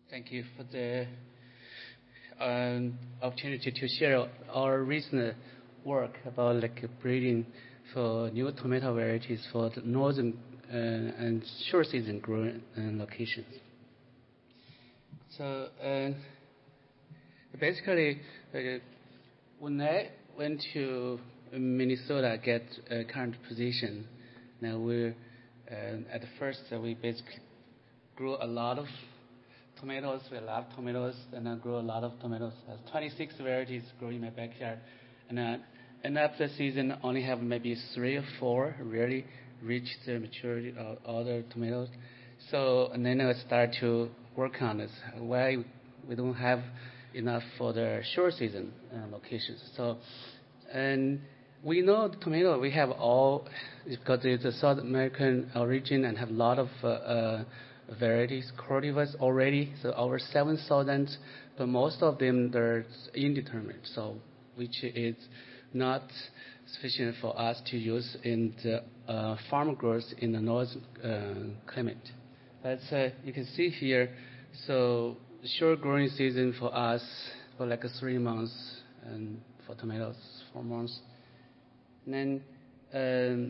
Thank you for the opportunity to share our recent work about breeding for new tomato varieties for the northern and short season growing locations. So basically, when I went to Minnesota, get a current position. Now we're at the first we basically grew a lot of tomatoes. We love tomatoes, and I grew a lot of tomatoes. 26 varieties grow in my backyard, and end up the season only have maybe 3 or 4 really reach the maturity of other tomatoes. So and then I start to work on this. Why we don't have enough for the short season locations. So and we know the tomato we have all because it's a South American origin and have a lot of varieties, cultivars already. So over 7,000, but most of them they're indeterminate. So which is not sufficient for us to use in the farm growth in the northern climate. But you can see here. So the short growing season for us for like 3 months, and for tomatoes 4 months. And then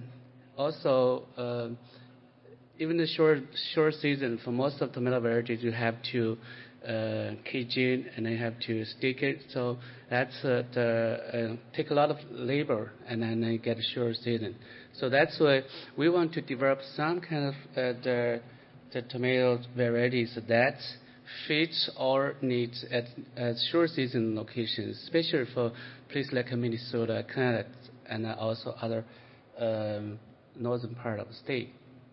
also even the short season for most of tomato varieties, you have to cage in and then you have to stick it. So that's take a lot of labor and then you get a short season. So that's why we want to develop some kind of the tomato varieties that fits our needs at short season locations, especially for places like Minnesota, Canada, and also other northern part of the state.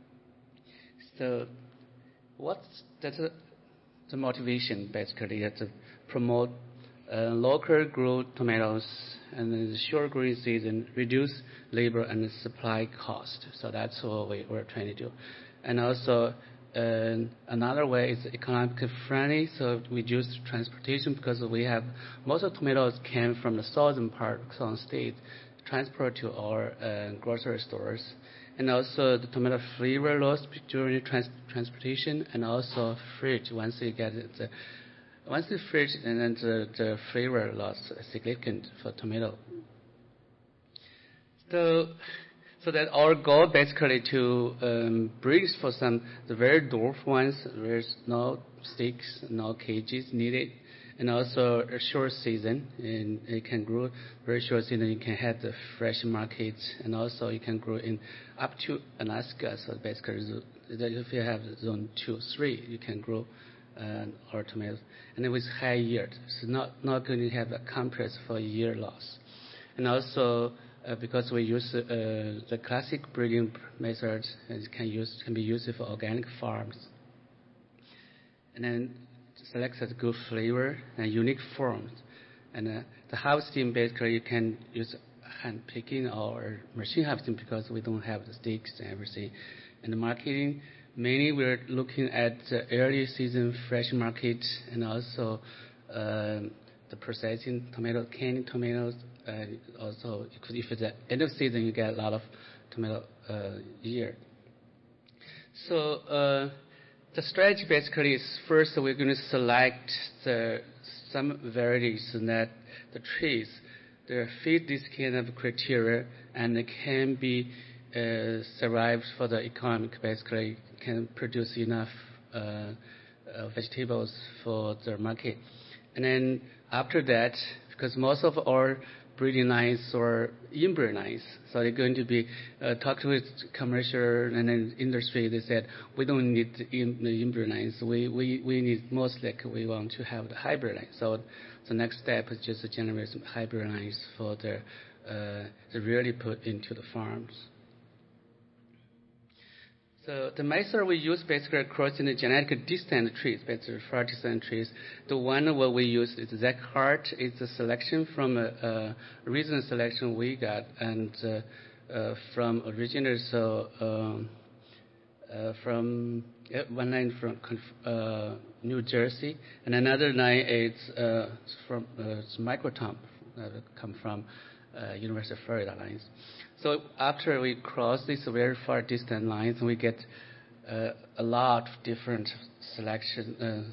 So what's the motivation basically to promote local grown tomatoes and in the short growing season, reduce labor and supply cost. So that's what we're trying to do. And also another way is economically friendly. So we use transportation because we have most of tomatoes came from the southern part of southern state, transport to our grocery stores. And also the tomato flavor loss during transportation, and also fridge once you get it. Once the fridge, and then the flavor loss is significant for tomato. So that our goal basically to breed for the very dwarf ones. There's no sticks, no cages needed. And also a short season, and it can grow very short season. You can have the fresh markets, and also you can grow in up to Alaska. So basically, if you have zone 2, 3, you can grow our tomatoes, and it was high yield. So not going to have a compress for year loss, and also because we use the classic breeding methods, it can be used for organic farms, and then select a good flavor and unique forms. And the harvesting, basically, you can use hand picking or machine harvesting because we don't have the sticks and everything. And the marketing, mainly we're looking at the early season fresh market and also the processing tomato, canning tomatoes. Also, if it's the end of season, you get a lot of tomato year. So the strategy basically is first we're going to select some varieties that the trees they fit this kind of criteria and they can be survived for the economic. Basically, can produce enough vegetables for the market. And then after that, because most of our breeding lines or inbreed lines, so they're going to be talked with commercial and then industry. They said we don't need the inbreed lines. We need mostly we want to have the hybrid lines. So the next step is just to generate some hybrid lines for the really put into the farms. So the method we use basically crossing the genetically distant trees, basically 40% trees. The one what we use is Zach Hart. It's a selection from a recent selection we got, and from originally from one line from New Jersey, and another line is from Microtom, come from University of Florida lines. So after we cross these very far distant lines, we get a lot of different selection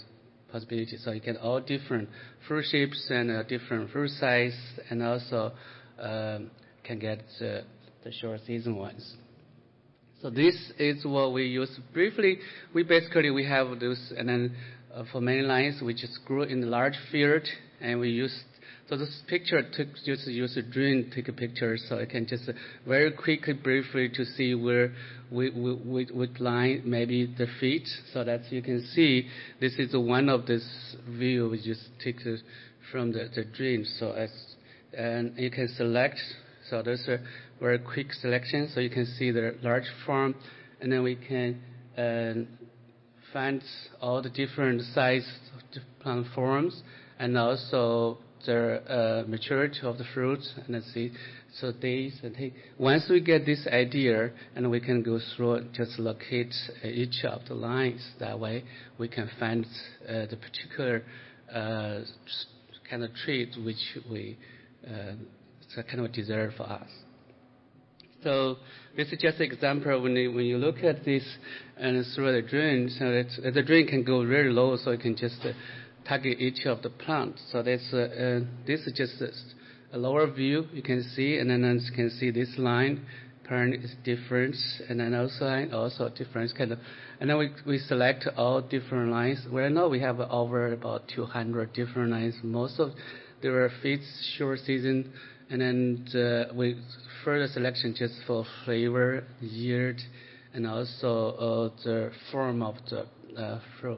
possibility. So you get all different fruit shapes and different fruit size, and also can get the short season ones. So this is what we use briefly. We have those, and then for many lines we just grew in a large field, and we use. So this picture just use a drone take a picture, so I can just very quickly, briefly to see where we line maybe the feet, so that you can see this is one of this view we just take from the drone. So and you can select. So there's a very quick selection, so you can see the large farm, and then we can find all the different size plant forms, and also the maturity of the fruits, and let's see. So days and once we get this idea, and we can go through it, just locate each of the lines. That way, we can find the particular kind of trait which we kind of deserve for us. So this is just an example. When you look at this and through the drone, so the drone can go very low, so you can just target each of the plants. So this is just a lower view you can see, and then you can see this line parent is different, and then also different kind of. And then we select all different lines. Well, now we have over about 200 different lines. Most of there are fits short season, and then we further selection just for flavor, yield, and also the form of the fruit.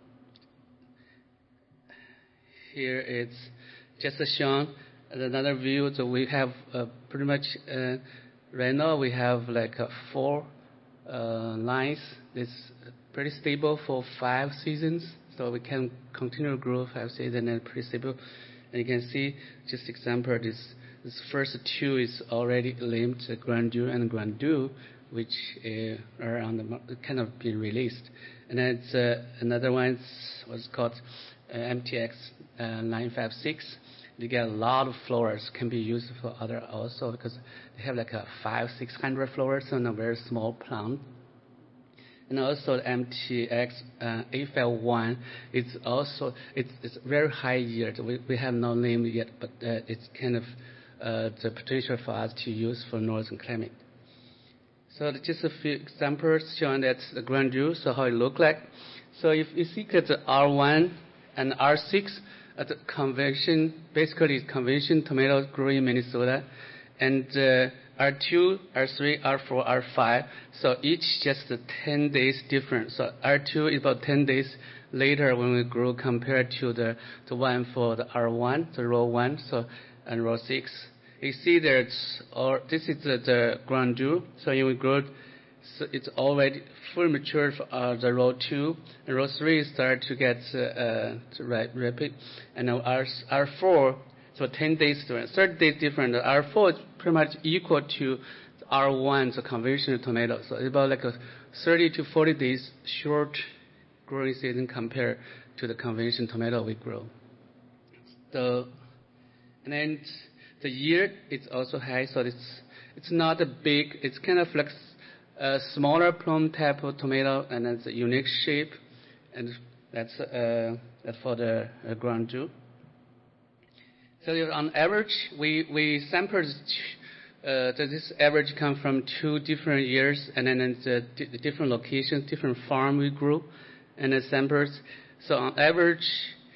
Here it's just shown another view. So we have pretty much right now we have like 4 lines. It's pretty stable for 5 seasons, so we can continue to grow 5 seasons and pretty stable. And you can see just example this first 2 is already named Grandeur and Grandeur, which are on the kind of being released. And then it's another one what's called MTX 956. They get a lot of flowers, can be used for other also, because they have like a 500-600 flowers on a very small plant. And also the MTX 851, it's very high yield. We have no name yet, but it's kind of the potential for us to use for northern climate. So just a few examples showing that the grandeur, so how it look like. So if you see that the R1 and R6 at the convention, basically convention tomatoes grow in Minnesota, and R2, R3, R4, R5, so each just 10 days different. So R2 is about 10 days later when we grow compared to the one for the R1, the row 1, so and row 6. You see that this is the grandeur, so when we grow, so it's already fully matured for the row 2, and row 3 start to get rapid, and now R4, so 10 days different, 30 days different. R4 is pretty much equal to R1, the conventional tomato. So it's about like a 30 to 40 days short growing season compared to the conventional tomato we grow. So, and then the yield is also high, so it's not a big, it's kind of like a smaller plum type of tomato, and it's a unique shape, and that's for the grandeur. So on average, we sampled this average come from 2 different years, and then the different locations, different farm we grew, and the samples. So on average,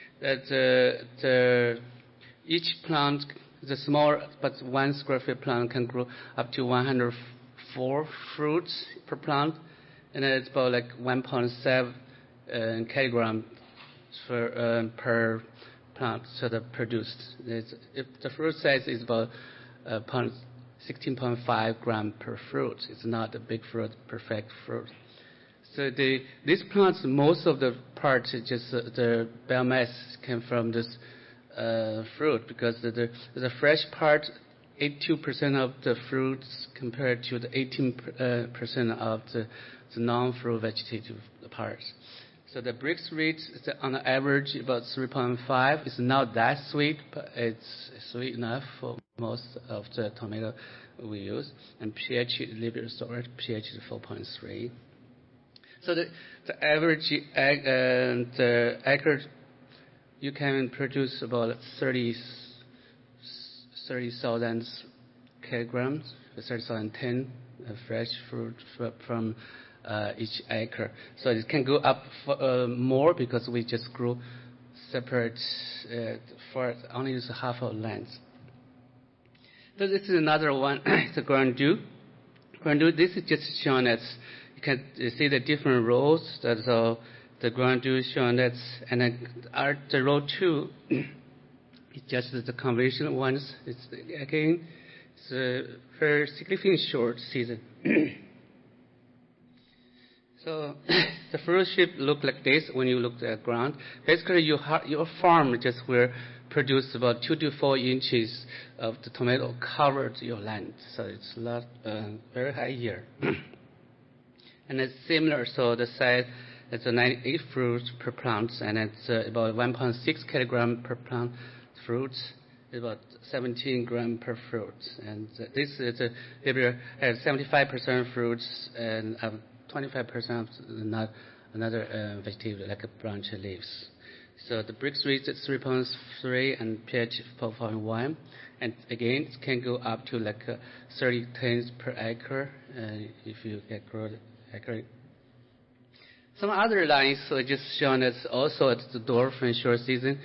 that each plant, the small but 1 square feet plant can grow up to 104 fruits per plant, and it's about like 1.7 kilogram per plant so that produced. If the fruit size is about 16.5 gram per fruit, it's not a big fruit, perfect fruit. So these plants, most of the parts, just the biomass came from this fruit, because the fresh part, 82% of the fruits compared to the 18% of the non-fruit vegetative parts. So the Brix rate is on average about 3.5. It's not that sweet, but it's sweet enough for most of the tomato we use. And pH, liver storage, pH is 4.3. So the average the acre you can produce about 30,000 kilograms, 30,000 ton fresh fruit from each acre. So it can go up more because we just grew separate for only use half of land. So this is another one. It's a Grandeur. Grandeur. This is just showing as you can see the different rows. That's the Grandeur showing that, and then the row 2. It's just the conventional ones. It's again, it's a very significant short season. So the fruit shape look like this when you look at the ground. Basically, your farm just will produce about 2 to 4 inches of the tomato covered your land. So it's not very high yield. And it's similar. So the size it's 98 fruits per plant, and it's about 1.6 kilogram per plant. Fruits about 17 gram per fruit, and this is has 75% fruits and 25% of another vegetable like branch leaves. So the Brix rate is 3.3 and pH 4.1, and again it can go up to like 30 tons per acre if you get grow acre. Some other lines are just shown as also at the dwarf and short season.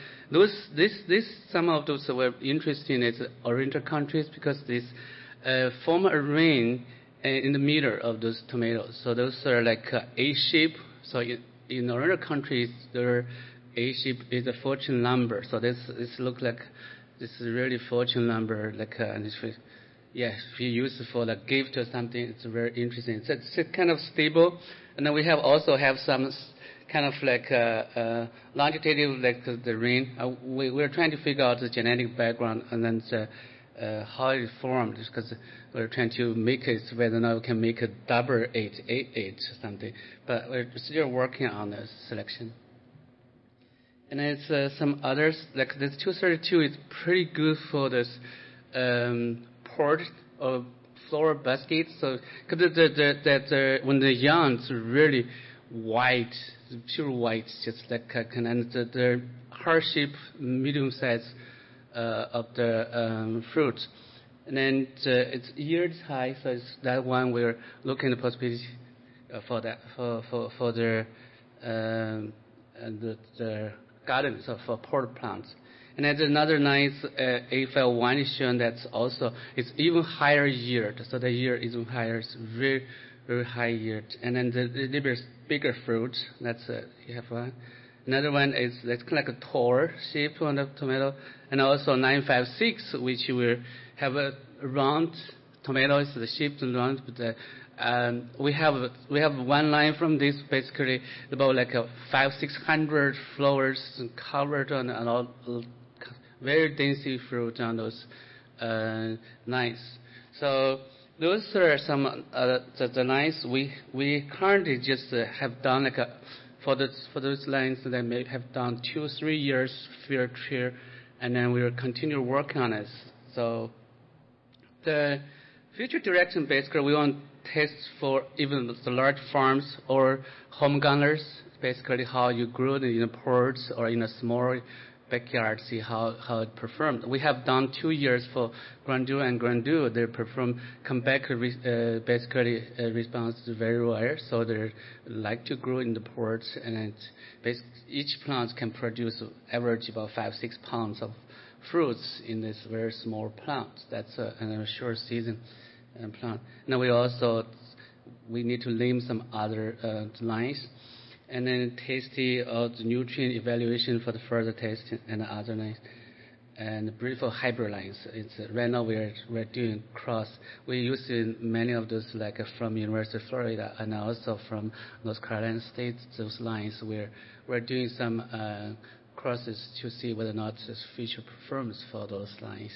Some of those were interesting in Oriental countries because this form a ring in the middle of those tomatoes. So those are like A shape. So in Oriental countries, their A shape is a fortune number. So this looks like this is really fortune number. Like if you use it for like gift or something, it's very interesting. So it's kind of stable. And then we also have some kind of like longitudinal, like the ring. We're trying to figure out the genetic background and then how it formed, because we're trying to make it whether or not we can make a double 888 or something. But we're still working on the selection. And it's some others, like this 232 is pretty good for this port or flower basket. So because when the young it's really white, pure white, just like and the heart shape, medium size of the fruit, and then its yield high. So it's that one we're looking at the possibility for that for the gardens or for pot plants. And there's another nice A51 is shown that's also it's even higher yield. So the yield is even higher. It's very, very high yield. And then the bigger fruit. That's you have one. Another one is that's kind of like a Tor shape on the tomato, and also 956, which will have a round tomatoes. The shape is round, but we have one line from this basically about like 500-600 flowers covered on all. Very densely fruit on those lines. So those are some the lines we currently just have done like for those lines that may have done 2-3 years field trial, and then we will continue working on it. So the future direction basically we want to test for even the large farms or home gardeners, basically how you grow it in a pot or in a small backyard, see how it performed. We have done 2 years for Grandeur and Grandeur. They come back basically response very well. So they like to grow in the pots, and each plant can produce average about 5-6 pounds of fruits in this very small plant. That's a short season plant. Now we need to name some other lines. And then tasty of the nutrient evaluation for the further testing and the other lines. And beautiful hybrid lines. Right now we're doing cross. We're using many of those like from University of Florida and also from North Carolina State. Those lines we're doing some crosses to see whether or not there's future performance for those lines.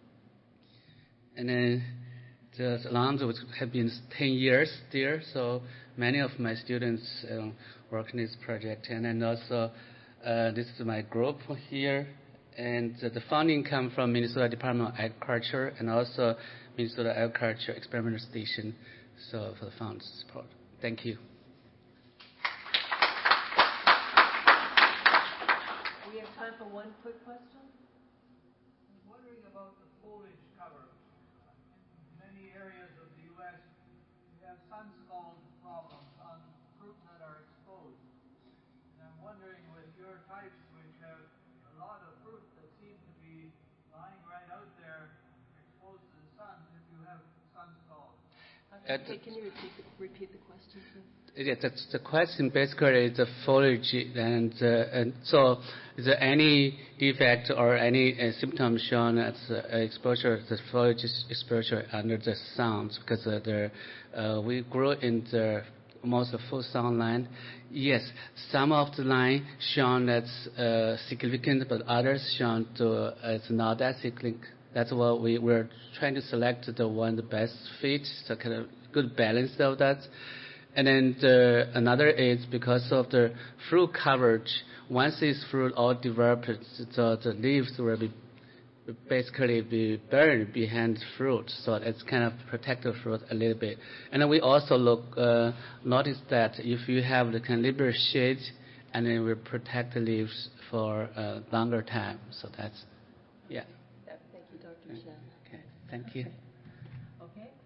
And then the lines have been 10 years there, so many of my students work in this project. And then also this is my group here, and the funding comes from Minnesota Department of Agriculture and also Minnesota Agriculture Experimental Station, so for the funds support. Thank you. We have time time for one quick question. I'm wondering about the foliage cover. In many areas of the U.S., we have sun scald problems on fruit that are exposed. And I'm wondering with your types, which have a lot of fruit that seem to be lying right out there exposed to the sun, if you have sun scald. Okay, can you repeat the question, please? Yeah, the question basically is the foliage, and so is there any defect or any symptoms shown as exposure, the foliage exposure under the sun? Because we grow in the almost full sunlight. Yes, some of the line shown that's significant, but others shown to it's not that significant. That's what we're trying to select the best fit, the kind of good balance of that. And then another is because of the fruit coverage. Once this fruit all develops, the leaves will basically be buried behind the fruit, so it's kind of protect the fruit a little bit. And then we also notice that if you have the kind of liberal shade, and then we protect the leaves for a longer time. So that's, yeah. Thank you, Dr. Chen. Okay, thank you.